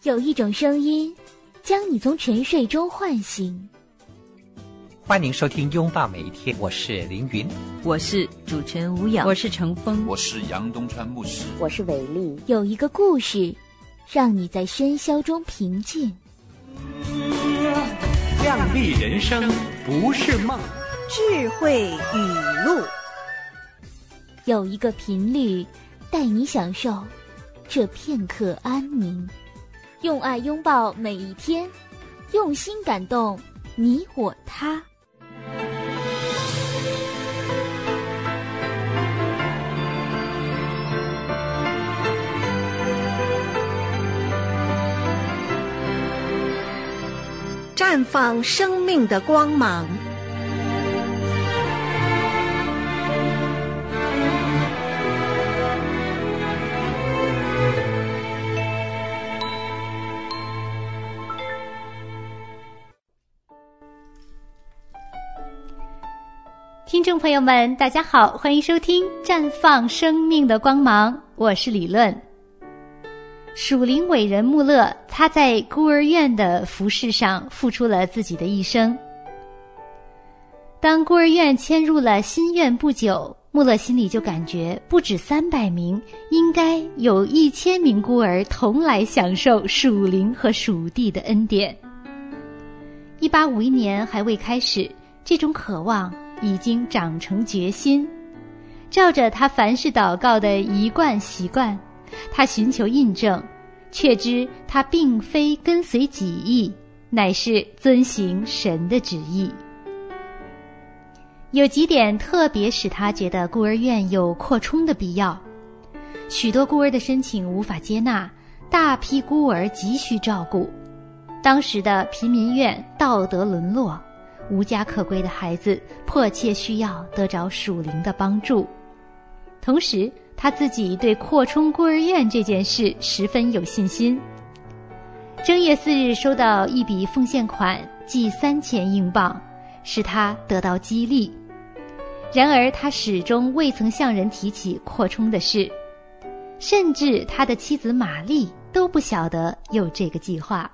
有一种声音，将你从沉睡中唤醒。 欢迎收听《拥抱每一天》，我是凌云， 我是主持人吴淼，我是程峰， 我是杨东川牧师， 我是伟丽。 有一个故事，让你在喧嚣中平静。 亮丽人生不是梦， 智慧语录。 有一个频率，带你享受这片刻安宁。用爱拥抱每一天，用心感动你我他。 绽放生命的光芒。 听众朋友们，大家好，欢迎收听《绽放生命的光芒》，我是李论。属灵伟人穆勒，他在孤儿院的服事上付出了自己的一生。当孤儿院迁入了新院不久，穆勒心里就感觉不止300名，应该有1000名孤儿同来享受属灵和属地的恩典。1851年还未开始，这种渴望已经长成决心。照着他凡事祷告的一贯习惯，他寻求印证，却知他并非跟随己意，乃是遵行神的旨意。有几点特别使他觉得孤儿院有扩充的必要。许多孤儿的申请无法接纳，大批孤儿急需照顾。当时的贫民院道德沦落，无家可归的孩子迫切需要得着属灵的帮助。同时他自己对扩充孤儿院这件事十分有信心。正月4日收到一笔奉献款，计3000英镑，使他得到激励。然而他始终未曾向人提起扩充的事，甚至他的妻子玛丽都不晓得有这个计划。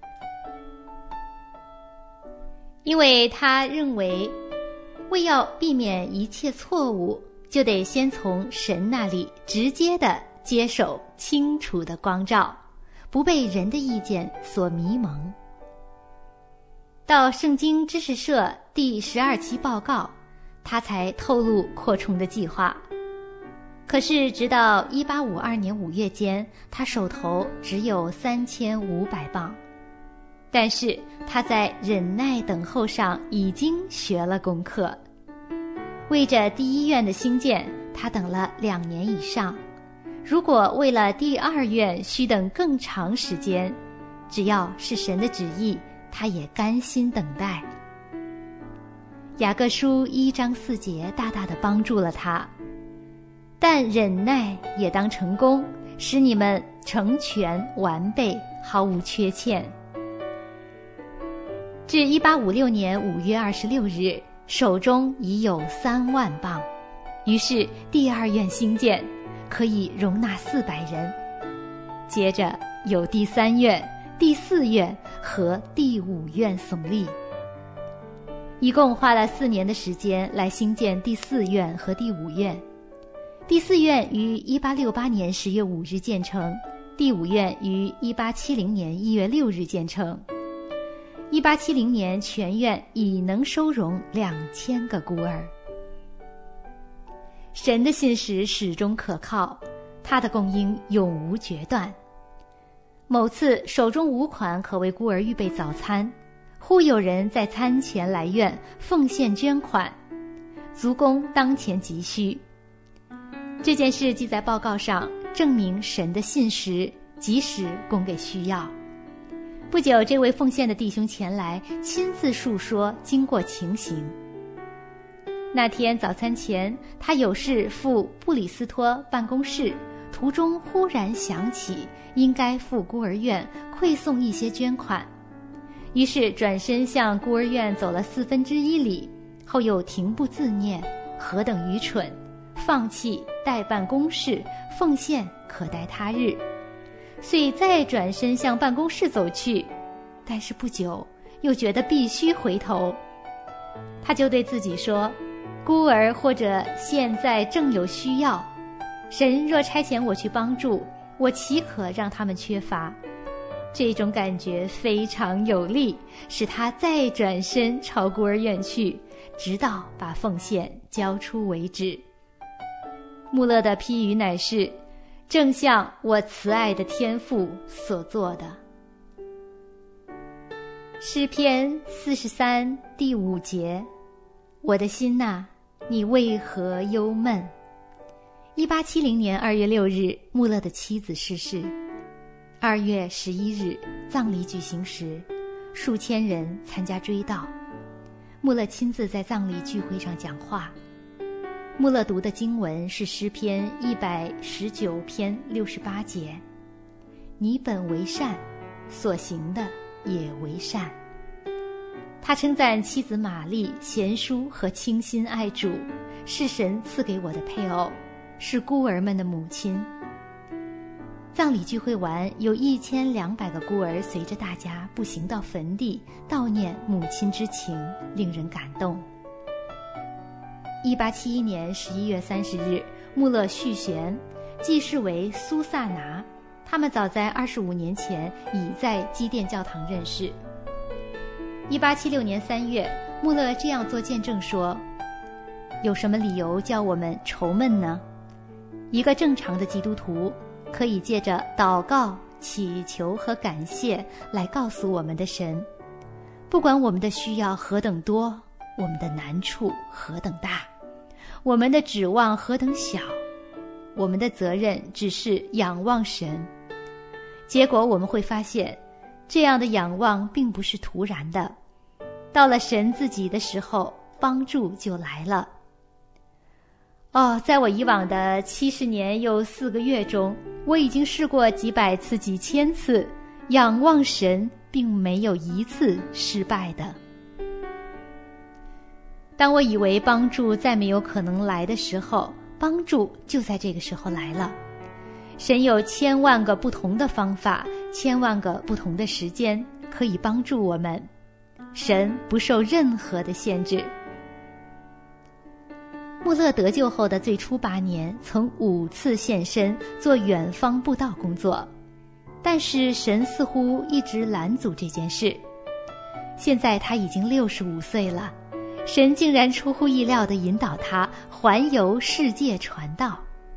因为他认为，为要避免一切错误，就得先从神那里直接地接受清楚的光照，不被人的意见所迷蒙。到圣经知识社第12期报告，他才透露扩充的计划。可是直到1852年5月间，他手头只有3500磅。但是他在忍耐等候上已经学了功课。为着第1院的兴建，他等了2年以上。如果为了第2院需等更长时间，只要是神的旨意，他也甘心等待。雅各书1章4节大大的帮助了他。但忍耐也当成功，使你们成全完备，毫无缺欠。至1856年5月26日，手中已有3万磅，于是第2院兴建，可以容纳400人。接着有第3院、第4院和第5院耸立，一共花了4年的时间来兴建第4院和第5院。第4院于1868年10月5日建成，第5院于1870年1月6日建成。1870年全院已能收容2000个孤儿。神的信实始终可靠，他的供应永无决断。某次手中无款，可为孤儿预备早餐，忽有人在餐前来院奉献捐款，足供当前急需。这件事记在报告上，证明神的信实，及时供给需要。不久，这位奉献的弟兄前来，亲自述说经过情形。那天早餐前，他有事赴布里斯托办公室，途中忽然想起应该赴孤儿院馈送一些捐款，于是转身向孤儿院走了1/4里，后又停步自念，何等愚蠢！放弃代办公事，奉献可待他日。 遂再转身向办公室走去，但是不久又觉得必须回头。他就对自己说，孤儿或者现在正有需要，神若差遣我去帮助，我岂可让他们缺乏？这种感觉非常有力，使他再转身朝孤儿院去，直到把奉献交出为止。穆勒的批语乃是，正像我慈爱的天父所做的。诗篇43第5节，我的心哪，你为何忧闷？1870年2月6日，穆勒的妻子逝世。2月11日，葬礼举行时，数千人参加追悼。穆勒亲自在葬礼聚会上讲话。穆勒读的经文是诗篇119篇68节，你本为善，所行的也为善。他称赞妻子玛丽贤淑和倾心爱主，是神赐给我的配偶，是孤儿们的母亲。葬礼聚会完，有1200个孤儿随着大家步行到坟地，悼念母亲之情，令人感动。1871年11月30日，穆勒续弦，继世为苏萨拿，他们早在25年前已在基甸教堂认识。1876年3月，穆勒这样做见证说，有什么理由叫我们愁闷呢？一个正常的基督徒可以借着祷告、祈求和感谢来告诉我们的神，不管我们的需要何等多，我们的难处何等大，我们的指望何等小，我们的责任只是仰望神。结果我们会发现，这样的仰望并不是突然的，到了神自己的时候，帮助就来了。在我以往的70年又4个月中，我已经试过几百次、几千次，仰望神并没有一次失败的。当我以为帮助再没有可能来的时候，帮助就在这个时候来了。神有1000万个不同的方法，1000万个不同的时间可以帮助我们，神不受任何的限制。穆勒得救后的最初8年，曾5次现身做远方布道工作，但是神似乎一直拦阻这件事。现在他已经65岁了，神竟然出乎意料地引导他环游世界传道。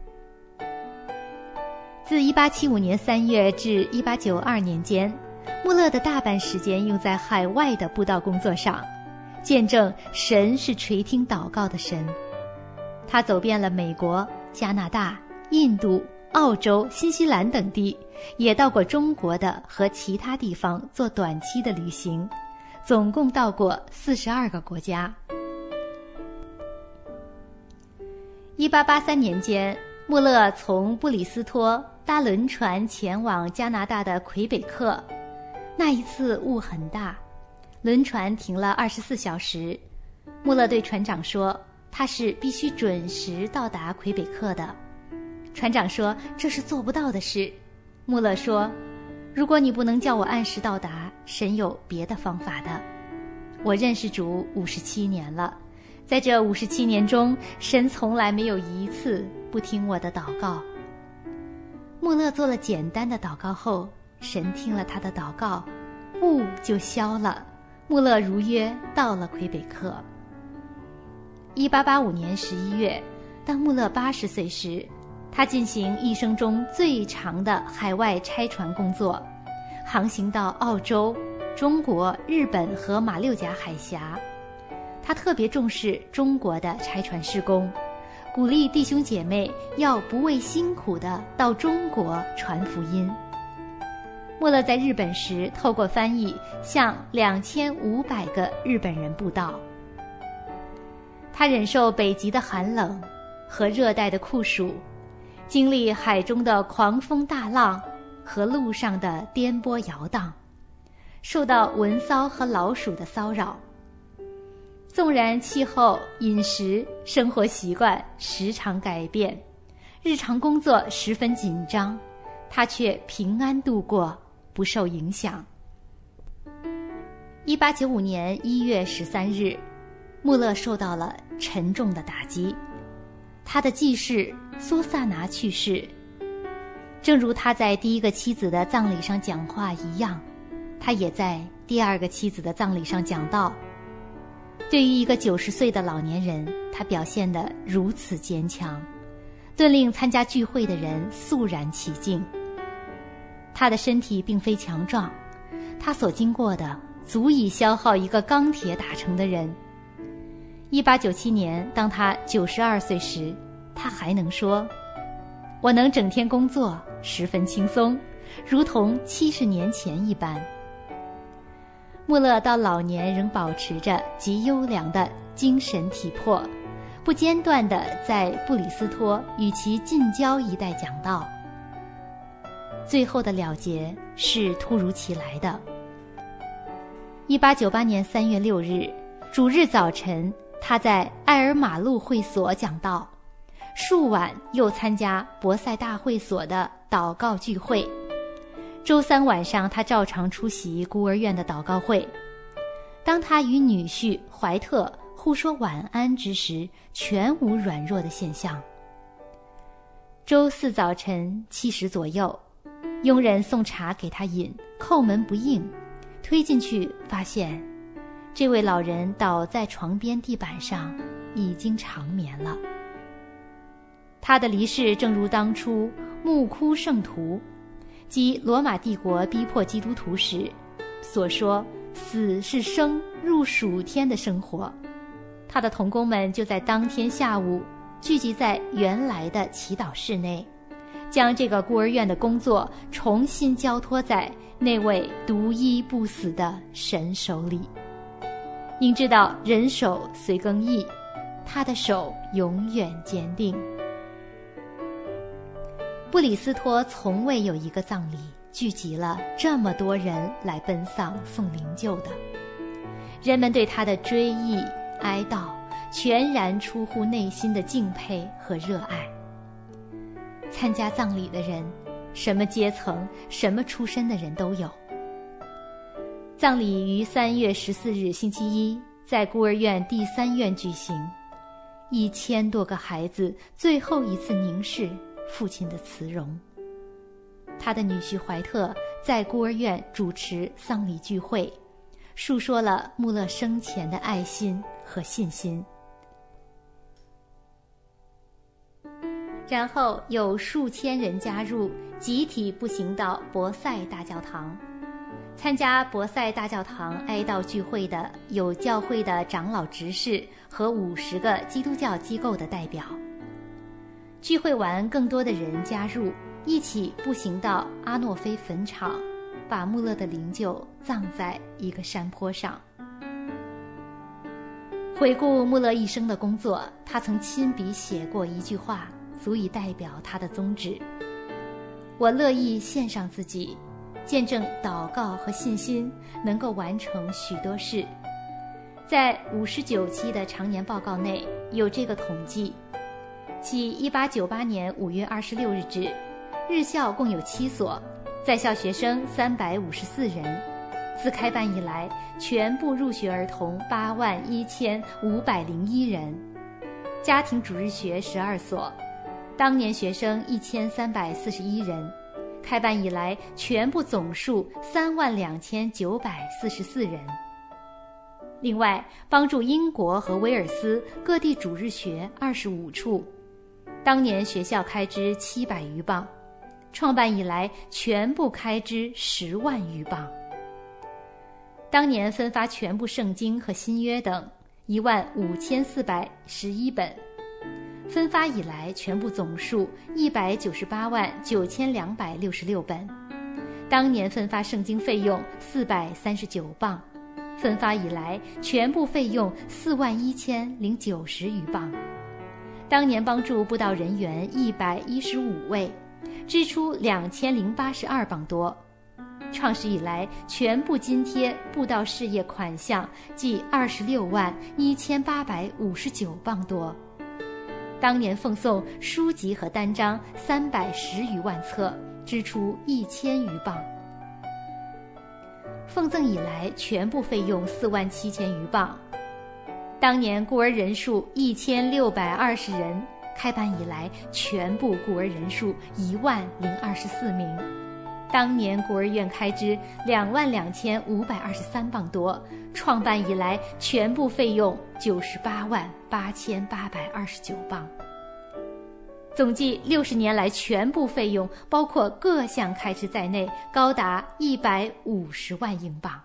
自1875年3月至1892年间，穆勒的大半时间用在海外的布道工作上，见证神是垂听祷告的神。他走遍了美国、加拿大、印度、澳洲、新西兰等地，也到过中国的和其他地方做短期的旅行，总共到过42个国家。1883年间，穆勒从布里斯托搭轮船前往加拿大的魁北克。那一次雾很大，轮船停了24小时。穆勒对船长说，他是必须准时到达魁北克的。船长说这是做不到的事。穆勒说，如果你不能叫我按时到达，神有别的方法的。我认识主57年了，在这57年中，神从来没有一次不听我的祷告。穆勒做了简单的祷告后，神听了他的祷告，雾就消了，穆勒如约到了魁北克。1885年11月，当穆勒80岁时，他进行一生中最长的海外差传工作，航行到澳洲、中国、日本和马六甲海峡。他特别重视中国的差传事工，鼓励弟兄姐妹要不畏辛苦地到中国传福音。穆勒在日本时，透过翻译向2500个日本人布道。他忍受北极的寒冷和热带的酷暑，经历海中的狂风大浪和路上的颠簸摇荡，受到蚊骚和老鼠的骚扰。纵然气候、饮食、生活习惯时常改变，日常工作十分紧张， 他却平安度过，不受影响。1895年1月13日，穆勒受到了沉重的打击，他的继室苏萨拿去世。正如他在第一个妻子的葬礼上讲话一样，他也在第二个妻子的葬礼上讲道。对于一个90岁的老年人，他表现得如此坚强，顿令参加聚会的人肃然起敬。他的身体并非强壮，他所经过的足以消耗一个钢铁打成的人。1897年，当他92岁时，他还能说：“我能整天工作，十分轻松，如同70年前一般。”穆勒到老年仍保持着极优良的精神体魄，不间断地在布里斯托与其近郊一带讲道。最后的了结是突如其来的。1898年3月6日，主日早晨，他在埃尔马路会所讲道，数晚又参加博塞大会所的祷告聚会。周三晚上，他照常出席孤儿院的祷告会。当他与女婿怀特互说晚安之时，全无软弱的现象。周四早晨7时左右，佣人送茶给他饮，叩门不应，推进去发现这位老人倒在床边地板上，已经长眠了。他的离世正如当初穆枯圣徒即罗马帝国逼迫基督徒时所说，死是生入属天的生活。他的同工们就在当天下午聚集在原来的祈祷室内，将这个孤儿院的工作重新交托在那位独一不死的神手里。应知道人手虽更易，他的手永远坚定。布里斯托从未有一个葬礼聚集了这么多人来奔丧送灵柩的。人们对他的追忆哀悼全然出乎内心的敬佩和热爱。参加葬礼的人，什么阶层、什么出身的人都有。葬礼于3月14日星期一在孤儿院第3院举行，1000多个孩子最后一次凝视父亲的慈容。他的女婿怀特在孤儿院主持丧礼聚会，述说了穆勒生前的爱心和信心。然后有数千人加入，集体步行到博塞大教堂。参加博塞大教堂哀悼聚会的有教会的长老执事和50个基督教机构的代表。聚会完，更多的人加入，一起步行到阿诺菲坟场，把穆勒的灵柩葬在一个山坡上。回顾穆勒一生的工作，他曾亲笔写过一句话，足以代表他的宗旨：我乐意献上自己，见证祷告和信心能够完成许多事。在59期的常年报告内有这个统计，即1898年5月26日止，日校共有7所，在校学生354人。自开办以来，全部入学儿童81501人，家庭主日学12所，当年学生1341人。开办以来，全部总数32944人。另外，帮助英国和威尔斯各地主日学25处，当年学校开支700余镑，创办以来全部开支10万余镑。当年分发全部圣经和新约等15411本，分发以来全部总数1989266本，当年分发圣经费用439镑，分发以来全部费用41090余镑。当年帮助布道人员115位，支出2082镑多。创始以来，全部津贴布道事业款项计261859镑多。当年奉送书籍和单张310余万册， 支出1000余镑。奉赠以来全部费用47000余镑。当年孤儿人数1620人，开办以来全部孤儿人数10024名。当年孤儿院开支22523镑多，创办以来全部费用988829镑。总计60年来全部费用，包括各项开支在内，高达150万英镑。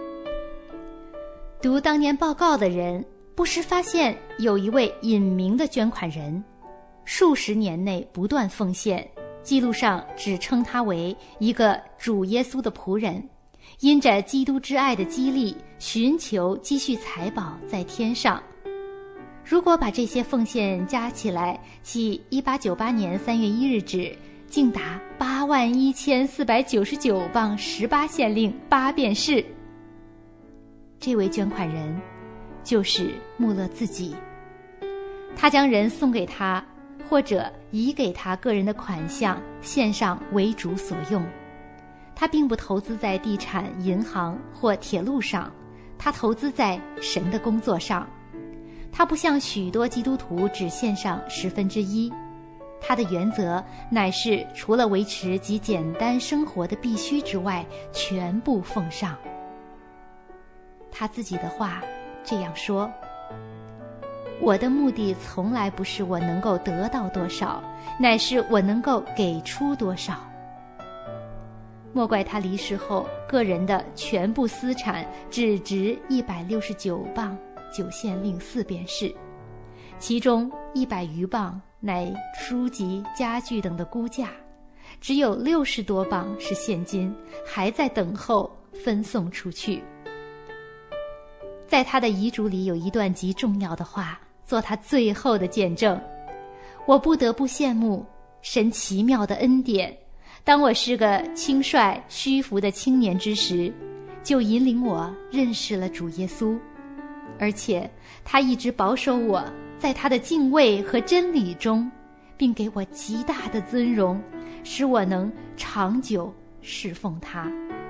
读当年报告的人不时发现有一位隐名的捐款人，数十年内不断奉献，记录上只称他为一个主耶稣的仆人，因着基督之爱的激励，寻求积蓄财宝在天上。如果把这些奉献加起来，其1898年3月1日止竟达81499镑18县令8便士。这位捐款人就是穆勒自己，他将人送给他或者移给他个人的款项献上为主所用。他并不投资在地产、银行或铁路上，他投资在神的工作上。他不像许多基督徒只献上1/10，他的原则乃是除了维持极简单生活的必须之外，全部奉上。他自己的话这样说：我的目的从来不是我能够得到多少，乃是我能够给出多少。莫怪他离世后个人的全部私产只值169镑9县令4便士，其中100余镑乃书籍、家具等的估价，只有60多镑是现金，还在等候分送出去。在他的遗嘱里有一段极重要的话，做他最后的见证。我不得不羡慕神奇妙的恩典，当我是个轻率虚浮的青年之时，就引领我认识了主耶稣，而且他一直保守我在他的敬畏和真理中，并给我极大的尊荣，使我能长久侍奉他。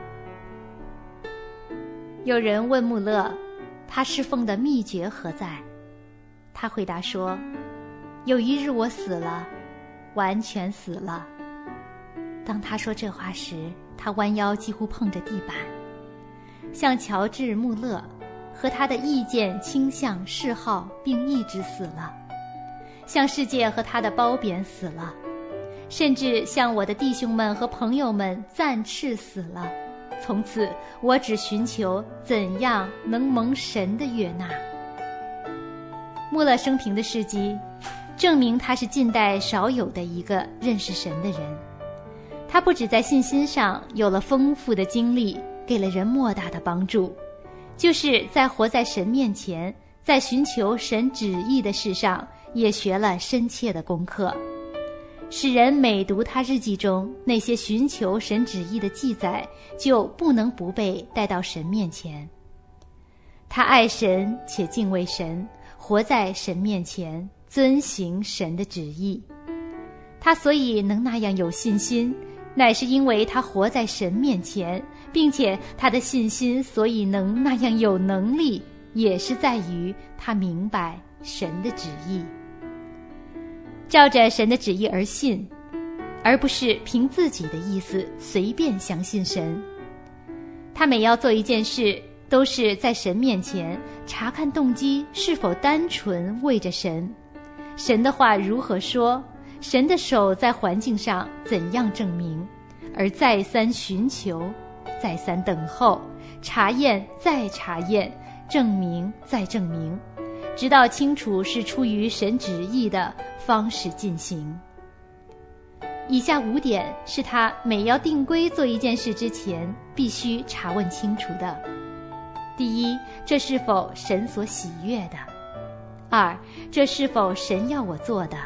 有人问穆勒，他侍奉的秘诀何在？他回答说：有一日我死了，完全死了。当他说这话时，他弯腰几乎碰着地板。像乔治·穆勒和他的意见、倾向、嗜好并意志死了，像世界和他的褒贬死了，甚至像我的弟兄们和朋友们暂斥死了。从此我只寻求怎样能蒙神的悦纳。穆勒生平的事迹证明他是近代少有的一个认识神的人。他不只在信心上有了丰富的经历，给了人莫大的帮助，就是在活在神面前，在寻求神旨意的事上也学了深切的功课，使人每读他日记中那些寻求神旨意的记载，就不能不被带到神面前。他爱神且敬畏神，活在神面前，遵行神的旨意。他所以能那样有信心，乃是因为他活在神面前，并且他的信心所以能那样有能力，也是在于他明白神的旨意，照着神的旨意而信，而不是凭自己的意思随便相信神。他每要做一件事，都是在神面前查看动机是否单纯为着神，神的话如何说，神的手在环境上怎样证明，而再三寻求，再三等候，查验再查验，证明再证明，直到清楚是出于神旨意的方式进行。以下5点是他每要定规做一件事之前必须查问清楚的。第一，这是否神所喜悦的？2，这是否神要我做的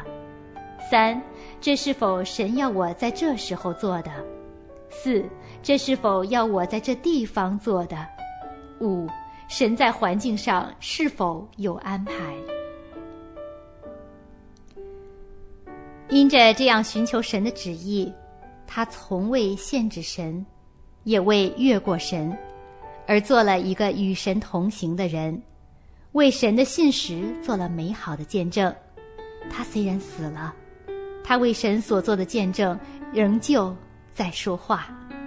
？3，这是否神要我在这时候做的？4，这是否要我在这地方做的？5，神在环境上是否有安排？因着这样寻求神的旨意， 他从未限制神，也未越过神，而做了一个与神同行的人，为神的信实做了美好的见证。他虽然死了，他为神所做的见证仍旧在说话。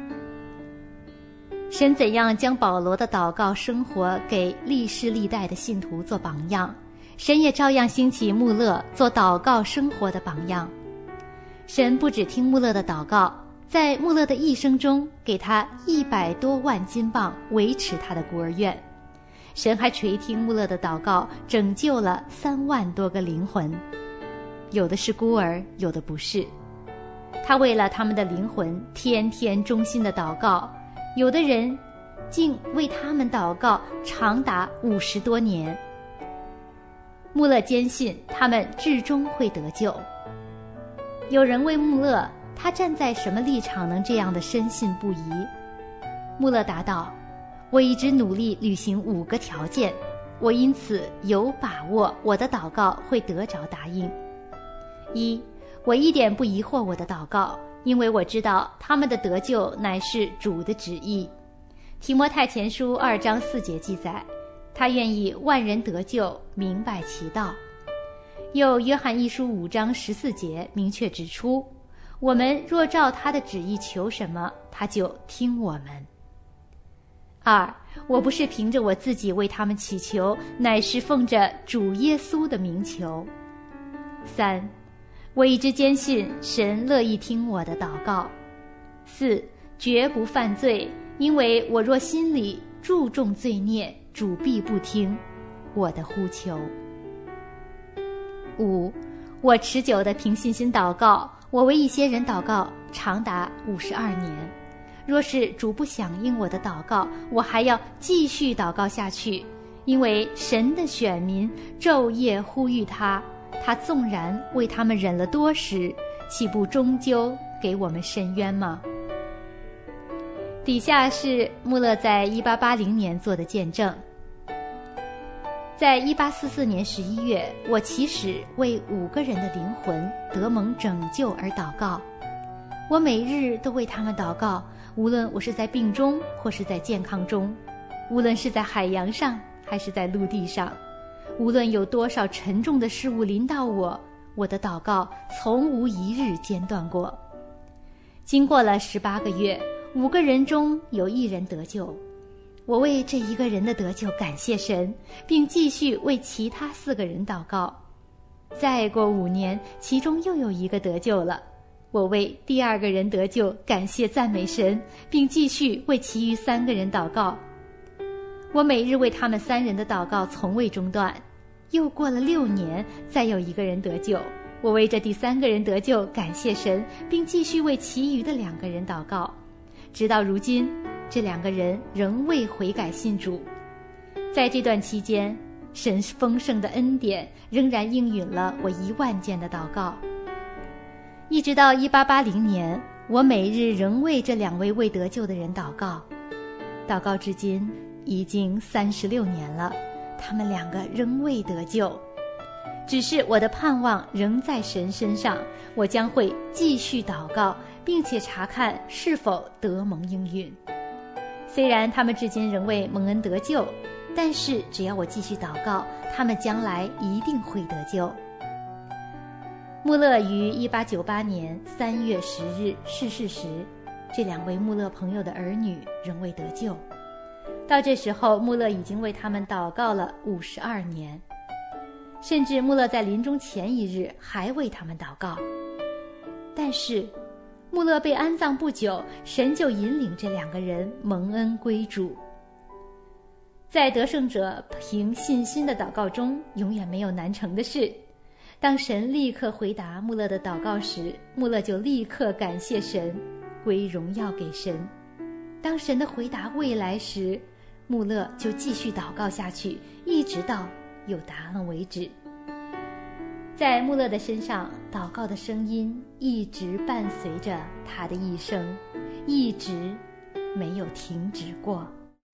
神怎样将保罗的祷告生活给历世历代的信徒做榜样，神也照样兴起穆勒做祷告生活的榜样。神不只听穆勒的祷告，在穆勒的一生中给他100多万金镑维持他的孤儿院。神还垂听穆勒的祷告，拯救了3万多个灵魂，有的是孤儿，有的不是。他为了他们的灵魂天天忠心的祷告，有的人竟为他们祷告长达50多年。穆勒坚信他们至终会得救。有人问穆勒，他站在什么立场能这样的深信不疑？穆勒答道，我一直努力履行5个条件，我因此有把握我的祷告会得着答应。1，我一点不疑惑我的祷告，因为我知道他们的得救乃是主的旨意。提摩太前书2章4节记载，他愿意万人得救，明白其道。又约翰一书5章14节明确指出，我们若照他的旨意求什么，他就听我们。2，我不是凭着我自己为他们祈求，乃是奉着主耶稣的名求。3，我一直坚信神乐意听我的祷告。4，绝不犯罪，因为我若心里注重罪孽，主必不听我的呼求。5，我持久的凭信心祷告，我为一些人祷告长达52年。若是主不响应我的祷告，我还要继续祷告下去，因为神的选民昼夜呼吁他，他纵然为他们忍了多时，岂不终究给我们伸冤吗？底下是穆勒在1880年做的见证。在1844年11月，我起始为5个人的灵魂得蒙拯救而祷告。我每日都为他们祷告，无论我是在病中或是在健康中，无论是在海洋上还是在陆地上，无论有多少沉重的事物临到我，我的祷告从无一日间断过。经过了18个月，5个人中有1人得救。我为这1个人的得救感谢神，并继续为其他4个人祷告。再过5年，其中又有1个得救了。我为第2个人得救感谢赞美神，并继续为其余3个人祷告。我每日为他们3人的祷告从未中断。又过了6年，再有1个人得救。我为这第3个人得救感谢神，并继续为其余的2个人祷告。直到如今，这2个人仍未悔改信主。在这段期间，神丰盛的恩典仍然应允了我1万件的祷告。一直到1880年，我每日仍为这2位未得救的人祷告。祷告至今已经36年了，他们2个仍未得救。只是我的盼望仍在神身上，我将会继续祷告，并且查看是否得蒙应允。虽然他们至今仍未蒙恩得救，但是只要我继续祷告，他们将来一定会得救。穆勒于1898年3月10日逝世时，这2位穆勒朋友的儿女仍未得救。到这时候，穆勒已经为他们祷告了52年，甚至穆勒在临终前1日还为他们祷告。但是穆勒被安葬不久，神就引领这2个人蒙恩归主。在得胜者凭信心的祷告中，永远没有难成的事。当神立刻回答穆勒的祷告时，穆勒就立刻感谢神，归荣耀给神。当神的回答未来时，穆勒就继续祷告下去，一直到有答案为止。在穆勒的身上，祷告的声音一直伴随着他的一生，一直没有停止过。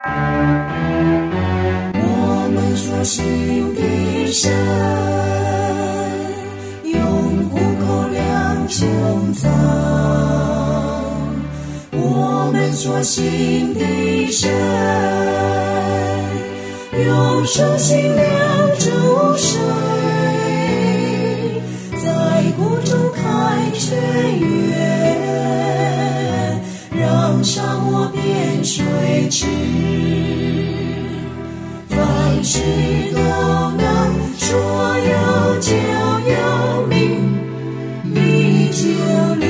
我们所信的神，用虎口两穹苍， 们所信的神，用手心量诸水，在谷中开泉源，让沙漠变水池，凡事都能说有就有，明理就理。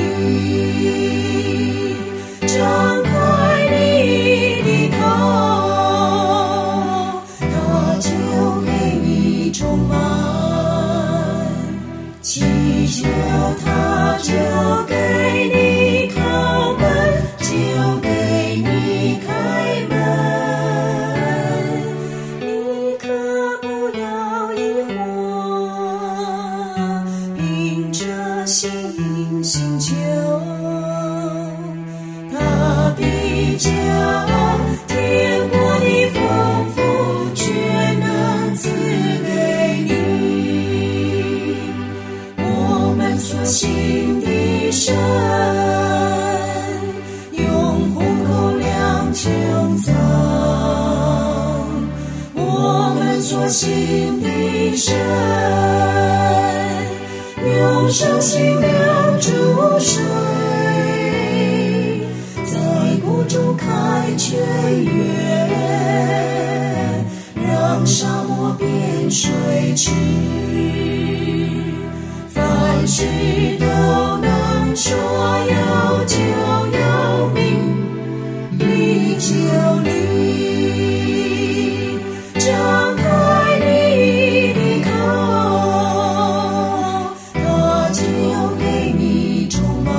张开你的口，他就给你充满；祈求他就给你叩门，就给你开门。你可不要疑惑，凭着信心求。他必将天国的丰富全能赐给你。我们所信的神，用虎口量穹苍。我们所信的神，用手心量诸水，谷中开泉源，让沙漠变水池，凡事都能说有就有，明理就理。张开你的口，他就给你充满；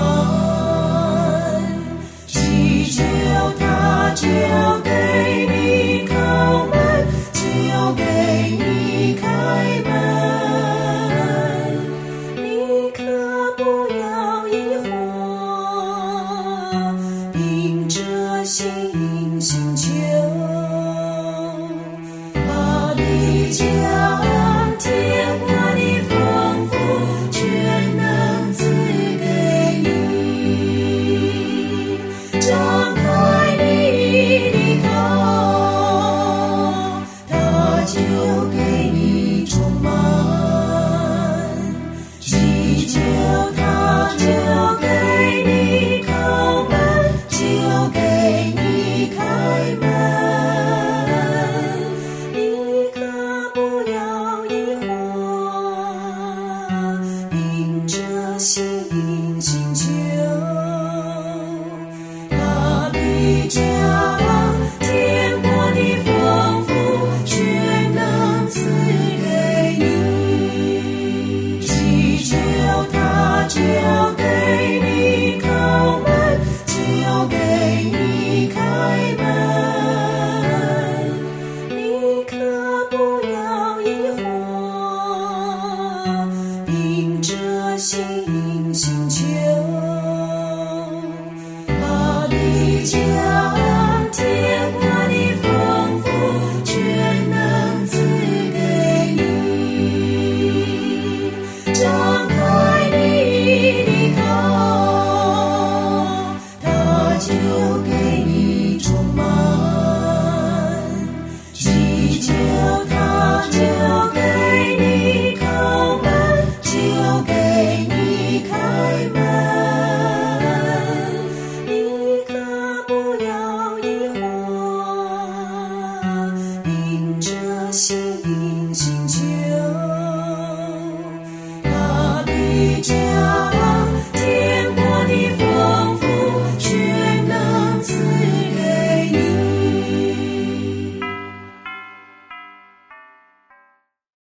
祈求他就给你叩门，就给你开门。你可不要疑惑，凭着信心求。他必将天国的丰富全能赐给你。张开你的口，他就给你充满；祈求他就给你叩门，就给你开门。你可不要疑惑，凭着信心求。他必将天国的丰富全能赐给你。祈求他就给你叩门，就给你开门。你可不要疑惑，凭着信心求。他必将天国的丰富全能赐给你。张开你的口，他就给你充满；祈求他就给你叩门，就给你开门。你可不要疑惑，凭着信心